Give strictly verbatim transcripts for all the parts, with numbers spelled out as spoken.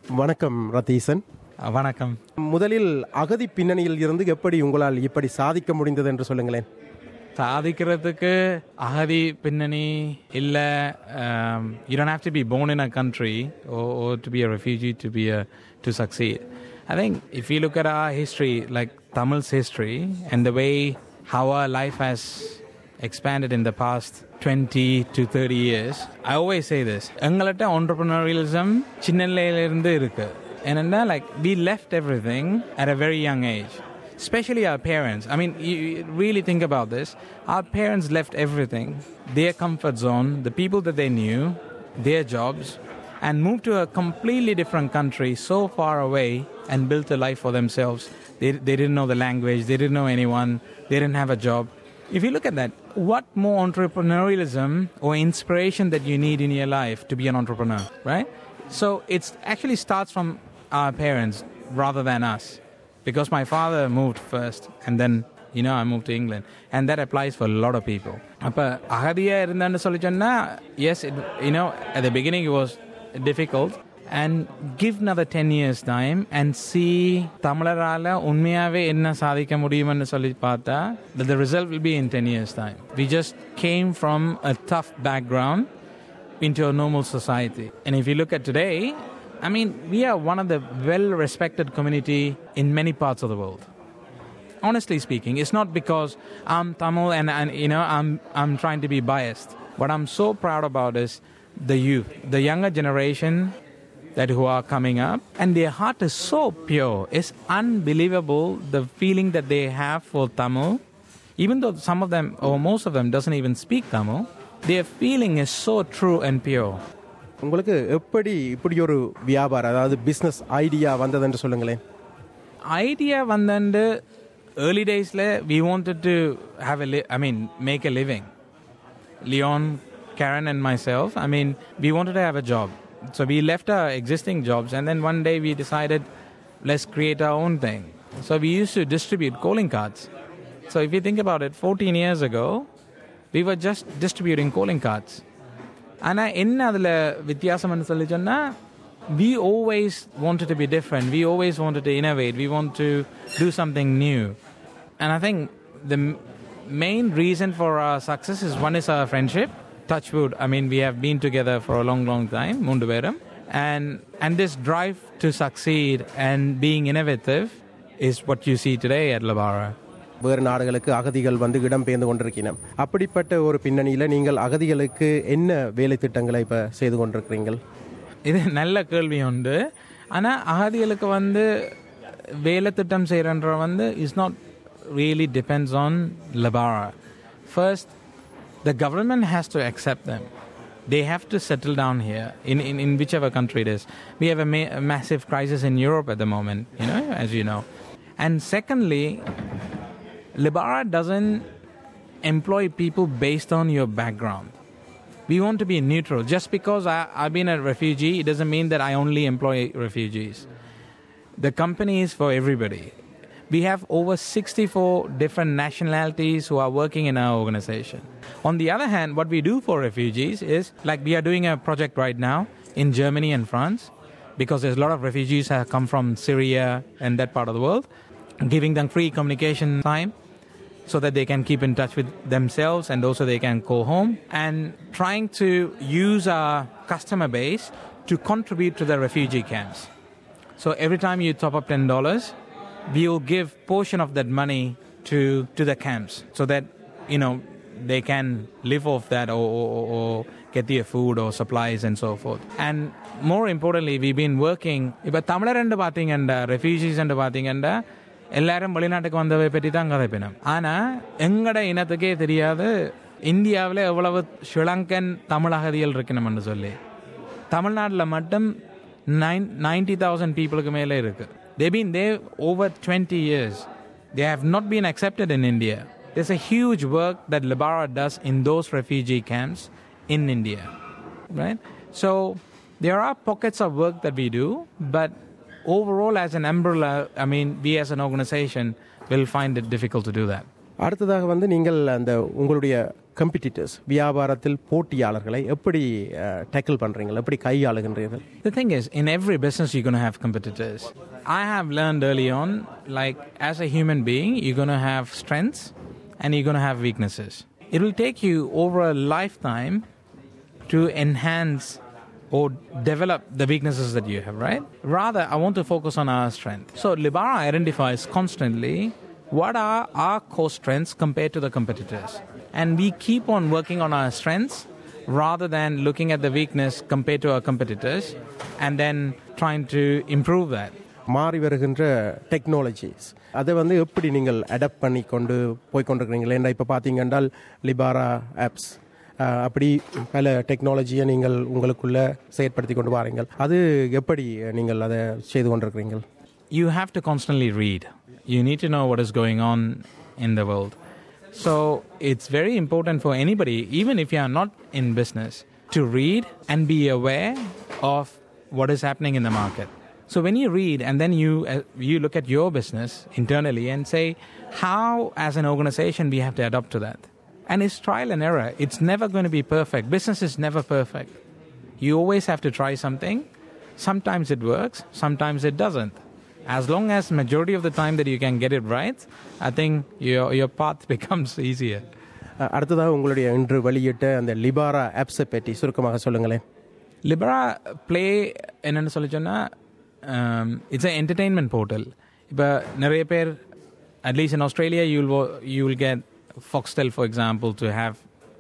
வணக்கம் ரதீசன். வணக்கம். முதலில் அகதி பின்னணியில் இருந்து எப்படி உங்களால் இப்படி சாதிக்க முடிந்தது என்று சொல்லுங்களேன். சாதிக்கிறதுக்கு அகதி பின்னணி இல்லை. You don't have to be born in a country or, or to be a refugee to be a, to succeed. I think if you look at our history, like Tamil's history and the way how our life has expanded in the past twenty to thirty years, I always say this. எங்கள்கிட்ட entrepreneurialism சின்னலையிலிருந்து இருக்கு. என்னன்னா like we left everything at a very young age. Especially our parents. I mean, you really think about this. Our parents left everything, their comfort zone, the people that they knew, their jobs, and moved to a completely different country so far away and built a life for themselves. They, they didn't know the language, they didn't know anyone, they didn't have a job. If you look at that, what more entrepreneurialism or inspiration that you need in your life to be an entrepreneur, right? So it actually starts from our parents rather than us. Because my father moved first and then, you know, I moved to England. And that applies for a lot of people. அப்போ அகதியாக இருந்தேன்னு சொல்லி சொன்னால், yes, it, you know, at the beginning it was difficult. And give another ten years time and see தமிழரால் உண்மையாகவே என்ன சாதிக்க முடியும்னு சொல்லி பார்த்தா, that the result will be in ten years time. We just came from a tough background into a normal society. And if you look at today, I mean, we are one of the well-respected community in many parts of the world. Honestly speaking, it's not because I'm Tamil and, and you know, I'm I'm trying to be biased. What I'm so proud about is the youth, the younger generation that who are coming up, and their heart is so pure. It's unbelievable the feeling that they have for Tamil. Even though some of them, or most of them, doesn't even speak Tamil, their feeling is so true and pure. உங்களுக்கு எப்படி இப்படி ஒரு வியாபாரம், அதாவது business idea வந்ததுன்னு சொல்லுங்களேன். Idea வந்தண்டு early daysல we wanted to have a li- I mean make a living. Leon, Karen and myself, I mean we wanted to have a job. So we left our existing jobs and then one day we decided let's create our own thing. So we used to distribute calling cards. So if you think about it, fourteen years ago we were just distributing calling cards. ஆனால் என்ன அதில் வித்தியாசம்னு சொல்லி சொன்னால், we always wanted to be different, we always wanted to innovate, we want to do something new. And I think the main reason for our success is, one is our friendship, touch wood, I mean we have been together for a long long time, Mundu Veram, and, and this drive to succeed and being innovative is what you see today at Lebara. வேறு நாடுகளுக்கு அகதிகள் வந்து இடம் பெயர்ந்து கொண்டிருக்கிறோம். அப்படிப்பட்ட ஒரு பின்னணியில் நீங்கள் அகதிகளுக்கு என்ன வேலை திட்டங்களை இப்போ செய்து கொண்டிருக்கிறீர்கள்? இது நல்ல கேள்வி உண்டு. ஆனால் அகதிகளுக்கு வந்து வேலை திட்டம் செய்கிறன்ற வந்து is not really depends on Lebara. First, the government has to accept them. They have to settle down here in, in, in whichever country it is. We have a, ma- a massive crisis in Europe at the moment, you know, as you know. And secondly, Lebara doesn't employ people based on your background. We want to be neutral. Just because I, I've been a refugee, it doesn't mean that I only employ refugees. The company is for everybody. We have over sixty-four different nationalities who are working in our organization. On the other hand, what we do for refugees is, like we are doing a project right now in Germany and France, because there's a lot of refugees have come from Syria and that part of the world, giving them free communication time, so that they can keep in touch with themselves and also they can go home, and trying to use our customer base to contribute to the refugee camps. So every time you top up ten dollars, we will give portion of that money to, to the camps so that, you know, they can live off that or, or, or get their food or supplies and so forth. And more importantly, we've been working, இப்போ தமிழர் என்று பார்த்தீங்கன்னா, refugees என்று பார்த்தீங்கன்னா, எல்லாரும் வெளிநாட்டுக்கு வந்தவை பற்றி தான் கதைப்பினோம். ஆனால் எங்கட இனத்துக்கே தெரியாது இந்தியாவில் எவ்வளவு ஸ்ரீலங்கன் தமிழ் அகதிகள் இருக்கணும்னு சொல்லி. தமிழ்நாட்டில் மட்டும் நைன் நைன்டி தௌசண்ட் பீப்புளுக்கு மேலே இருக்குது. They've been there over twenty years. They have not been accepted in India. There's a huge work that Lebara does in those refugee camps in India, right? So there are pockets of work that we do, but overall as an umbrella, I mean, we as an organization will find it difficult to do that. அடுத்ததாக வந்து நீங்கள் அந்த உங்களுடைய கம்பெடிட்டர்ஸ், வியாபாரத்தில் போட்டியாளர்களை எப்படி tackle பண்ணுறீங்க, எப்படி கையாளுகின்றீர்கள்? The thing is, in every business you're going to have competitors. I have learned early on, like as a human being, you're going to have strengths and you're going to have weaknesses. It will take you over a lifetime to enhance or develop the weaknesses that you have, right? Rather, I want to focus on our strength. So Lebara identifies constantly what are our core strengths compared to the competitors. And we keep on working on our strengths rather than looking at the weakness compared to our competitors and then trying to improve that. மாறி வருகின்ற technologies அதை வந்து எப்படி நீங்கள் adapt பண்ணி கொண்டு போய்கொண்டிருக்கிறீங்களா? ஏன்னா இப்போ பார்த்தீங்க என்றால் லிபாரா ஆப்ஸ் அப்படி பல டெக்னாலஜியை நீங்கள் உங்களுக்குள்ளே செயற்படுத்தி கொண்டு வாரீங்கள். அது எப்படி நீங்கள் அதை செய்து கொண்டிருக்கிறீங்கள்? You have to constantly read. You need to know what is going on in the world. So it's very important for anybody, even if you are not in business, to read and be aware of what is happening in the market. So when you read and then you uh, you look at your business internally and say, how as an organization we have to adapt to that. And it's trial and error. It's never going to be perfect. Business is never perfect. You always have to try something. Sometimes it works, sometimes it doesn't. As long as majority of the time that you can get it right, I think your your path becomes easier. அடுத்ததாக உங்களுடைய இன்று வெளியிட்ட அந்த லிபாரா ஆப்ஸை பற்றி சுருக்கமாக சொல்லுங்களேன். லிபாரா play என்னென்னு சொல்லி சொன்னால், இட்ஸ் அ என்டர்டெயின்மெண்ட் போர்ட்டல். இப்போ நிறைய பேர், at least in Australia, you will you will get Foxtel, for example, to have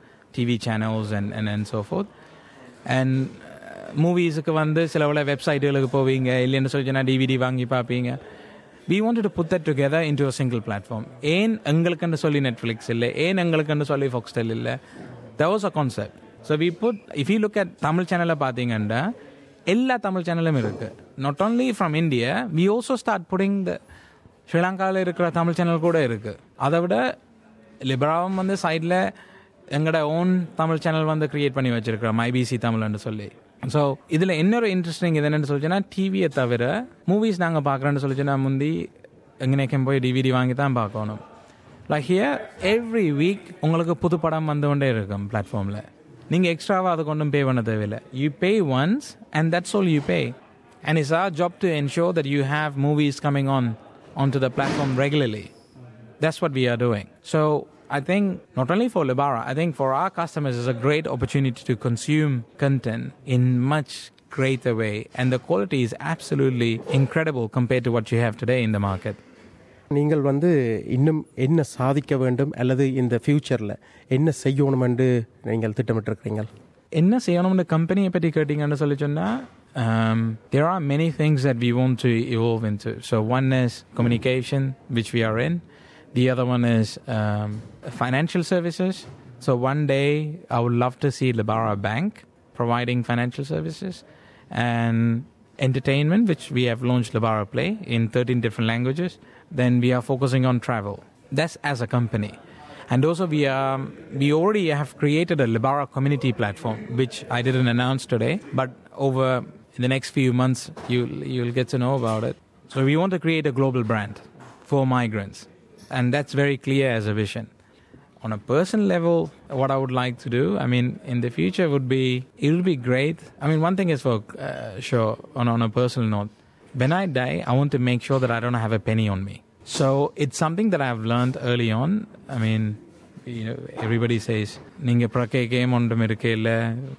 T V channels and and, and so forth. And மூவிஸுக்கு வந்து சிலவில் வெப்சைட்டுகளுக்கு போவீங்க, இல்லைன்னு சொல்லி சொன்னால் டிவிடி வாங்கி பார்ப்பீங்க. We wanted to put that together into a single platform. ஏன் எங்களுக்குன்னு சொல்லி நெட்ஃப்ளிக்ஸ் இல்லை, ஏன் எங்களுக்குன்னு சொல்லி Foxtel இல்லை? That was a concept. So we put, if you look at Tamil சேனலை பார்த்தீங்கன்னா எல்லா தமிழ் சேனலும் இருக்குது. Not only from India, we also start putting the ஸ்ரீலங்காவில் இருக்கிற தமிழ் சேனல் கூட இருக்குது. அதை விட லிபராவும் வந்து சைடில் எங்களோட ஓன் தமிழ் சேனல் வந்து க்ரியேட் பண்ணி வச்சுருக்கிறோம், ஐபிசி தமிழ்னு சொல்லி. ஸோ இதில் இன்னொரு இன்ட்ரெஸ்டிங் இது என்னென்னு சொல்லிச்சுன்னா, டிவியை தவிர மூவிஸ் நாங்கள் பார்க்குறோன்னு சொல்லிச்சுன்னா முந்தி எங்கேனைக்கும் போய் டிவிடி வாங்கி தான் பார்க்கணும். லைக் ஹியர் எவ்ரி வீக் உங்களுக்கு புது படம் வந்து கொண்டே இருக்கும் பிளாட்ஃபார்மில். நீங்கள் எக்ஸ்ட்ராவாக அதை கொண்டும் பே பண்ண தேவையில்லை. You pay once and that's all you pay. And it's our job to ensure that you have movies coming on on to the platform regularly. That's what we are doing. So I think not only for Lebara, I think for our customers it's a great opportunity to consume content in much greater way, and the quality is absolutely incredible compared to what you have today in the market. நீங்கள் வந்து இன்னும் என்ன சாதிக்க வேண்டும் அல்லது இந்த ஃபியூச்சரில் என்ன செய்யணும் என்று நீங்கள் திட்டமிட்டிருக்கிறீங்க? என்ன செய்யணும்னு கம்பெனியை பற்றி கேட்டிங்கன்னு சொல்லி சொன்னால், um, there are many things that we want to evolve into. So one is communication, which we are in. The other one is um, financial services. So one day I would love to see Lebara Bank providing financial services, and entertainment, which we have launched Lebara Play in thirteen different languages. Then we are focusing on travel. That's as a company. And also we are we already have created a Lebara community platform, which I didn't announce today, but over in the next few months you'll you'll get to know about it. So we want to create a global brand for migrants. And that's very clear as a vision. On a personal level, what I would like to do, I mean, in the future would be, it would be great. I mean, one thing is for uh, sure, on, on a personal note, when I die, I want to make sure that I don't have a penny on me. So it's something that I've learned early on. I mean, you know, everybody says, "Ninga prakeke mondum irukkilla,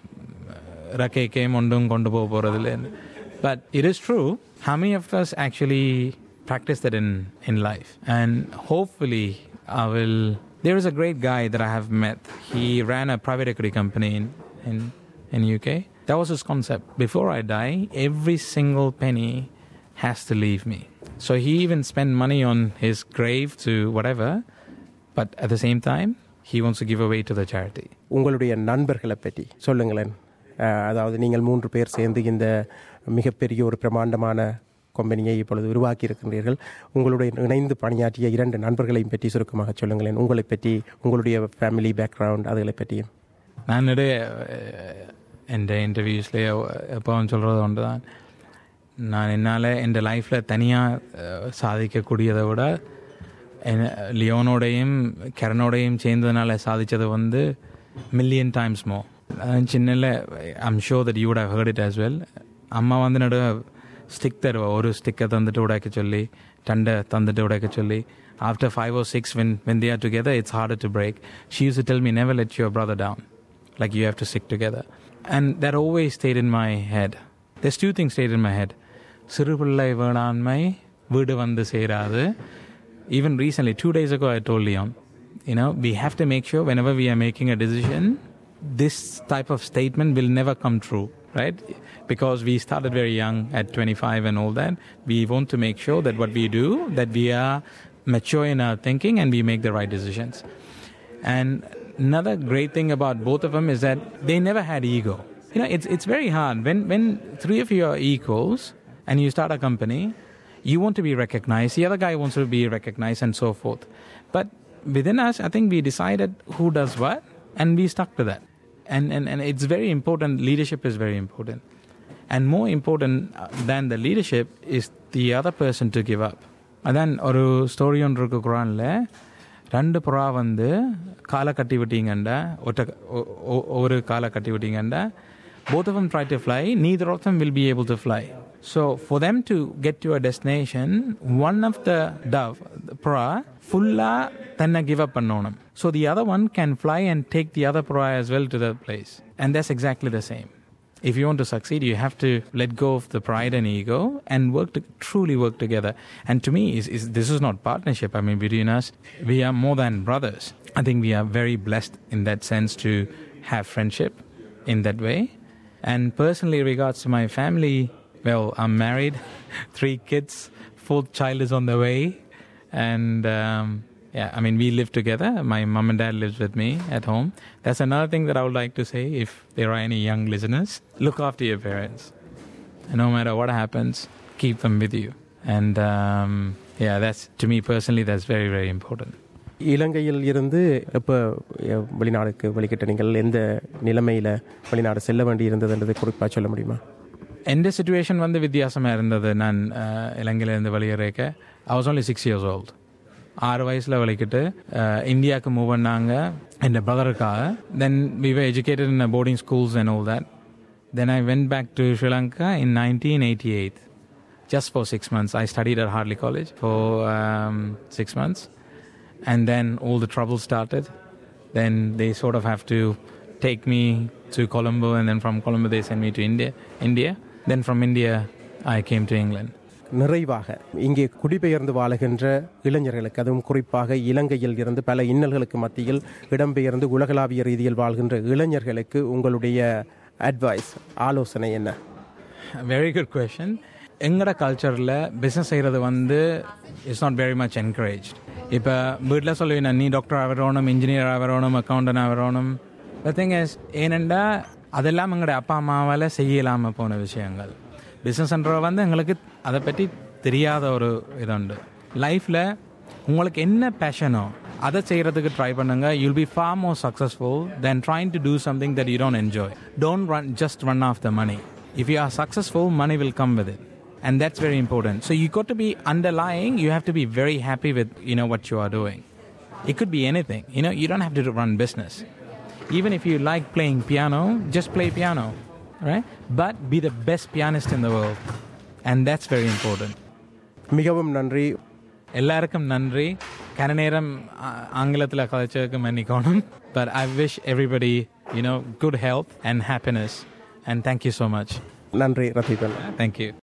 rakeke mondum kondu po poradilla." But it is true. How many of us actually practice that in, in life? And hopefully I will... There is a great guy that I have met. He ran a private equity company in, in, in U K. That was his concept. Before I die, every single penny has to leave me. So he even spent money on his grave to whatever, but at the same time, he wants to give away to the charity. உங்களுடைய நண்பர்களை பற்றி சொல்லுங்களேன். அதாவது நீங்கள் மூன்று பேர் சேர்ந்து இந்த மிகப்பெரிய ஒரு பிரமாண்டமான கம்பெனியை இப்பொழுது உருவாக்கி இருக்கின்றீர்கள். உங்களுடைய இணைந்து பணியாற்றிய இரண்டு நண்பர்களையும் பற்றி சுருக்கமாக சொல்லுங்களேன். உங்களை பற்றி, உங்களுடைய ஃபேமிலி பேக்ரவுண்ட், அதுகளை பற்றியும். நான் എൻ്റെ இன்டர்வியூஸ்லேயே எப்போவும் சொல்கிறது ஒன்று தான், நான் என்னால் என் லைஃப்பில் தனியாக சாதிக்கக்கூடியதை விட லியோனோடையும் கரனோடையும் சேர்ந்ததுனால சாதித்தது வந்து million times more. I'm sure that you would have heard it as well. Amma vandu nadu stick tharuva, oru stick thandittu udakka solli, tanda thandittu udakka solli. After five or six, when when they are together, it's harder to break. She used to tell me, never let your brother down, like you have to stick together. And that always stayed in my head. There's two things stayed in my head. Siru pillai vedanmai veedu vandu seradu. Even recently, two days ago, I told Leon, you know, we have to make sure whenever we are making a decision, this type of statement will never come true, right? Because we started very young at twenty-five and all that. We want to make sure that what we do, that we are mature in our thinking and we make the right decisions. And another great thing about both of them is that they never had ego. You know, it's it's very hard. When, when three of you are equals and you start a company, you want to be recognized, the other guy wants to be recognized and so forth. But within us, I think we decided who does what and we stuck to that. And, and, and it's very important. Leadership is very important. And more important than the leadership is the other person to give up. அதான் ஒரு story ஒன்று இருக்கு குரானில். ரெண்டு புறா வந்து காலை கட்டி விட்டீங்கண்டா, ஒற்ற ஒரு காலை கட்டி விட்டீங்கண்டா, both of them try to fly, neither of them will be able to fly. So for them to get to a destination, one of the dove, the pra, fulla thanna give up pannonum. So the other one can fly and take the other pra as well to the place. And that's exactly the same. If you want to succeed, you have to let go of the pride and ego and work to truly work together. And to me, is, is this is not partnership. I mean, between us, we are more than brothers. I think we are very blessed in that sense to have friendship in that way. And personally, regards to my family, well, I'm married, three kids, fourth child is on the way. And um, yeah, I mean, we live together. My mom and dad lives with me at home. That's another thing that I would like to say, if there are any young listeners, look after your parents. And no matter what happens, keep them with you. And um, yeah, that's, to me personally, that's very, very important. இலங்கையில் இருந்து இப்போ வெளிநாடுக்கு வெளிக்கிட்ட நீங்கள் எந்த நிலைமையில் வெளிநாடு செல்ல வேண்டி இருந்ததுன்றது குறிப்பாக சொல்ல முடியுமா? எந்த சிச்சுவேஷன் வந்து வித்தியாசமாக இருந்தது. நான் இலங்கையிலேருந்து வெளியேறக்க I was only six years old. ஆறு வயசில் வலிக்கிட்டு இந்தியாவுக்கு மூவ் பண்ணாங்க என் பிரதருக்காக. தென் we were educated in boarding schools and all that. Then I went back to Sri Lanka in nineteen eighty-eight. Just for six months. I studied at Hartley College for um, six months. And then all the trouble started. Then they sort of have to take me to Colombo, and then from Colombo they sent me to India. India. Then from India I came to England. நிறைவாக இங்கே குடிபெயர்ந்து வாழுகின்ற இளைஞர்களுக்கு, அதுவும் குறிப்பாக இலங்கையில் இருந்து பல இன்னல்களுக்கு மத்தியில் இடம்பெயர்ந்து உலகளாவிய ரீதியில் வாழ்கின்ற இளைஞர்களுக்கு உங்களுடைய அட்வைஸ், ஆலோசனை என்ன? Very good question. எங்களோட கல்ச்சரில் பிஸ்னஸ் செய்கிறது வந்து it's not very much encourage. இப்போ வீட்டில் சொல்லுவீங்க, நீ டாக்டர் ஆகணும், இன்ஜினியர் ஆகணும், அக்கௌண்டன்ட் ஆகணும். த திங் இஸ், ஏனெண்டா அதெல்லாம் எங்களோட அப்பா அம்மாவால் செய்யலாமல் போன விஷயங்கள். பிஸ்னஸ்ன்ற வந்து எங்களுக்கு அதை பற்றி தெரியாத ஒரு இது உண்டு. லைஃப்பில் உங்களுக்கு என்ன பேஷனோ அதை செய்கிறதுக்கு ட்ரை பண்ணுங்கள். You'll be far more successful then trying to do something that you don't enjoy. Don't run just run off the money. If you are successful, money will come with it. And that's very important. So you got to be underlying, you have to be very happy with, you know, what you are doing. It could be anything. You know, you don't have to run business. Even if you like playing piano, just play piano, right? But be the best pianist in the world. And that's very important. மிகவும் நன்றி. எல்லாருக்கும் நன்றி. கன நேரம் ஆங்கிலத்தில் கதைச்சதுக்கு மன்னிக்கணும். But I wish everybody, you know, good health and happiness. And thank you so much. நன்றி Ratheepan. Thank you.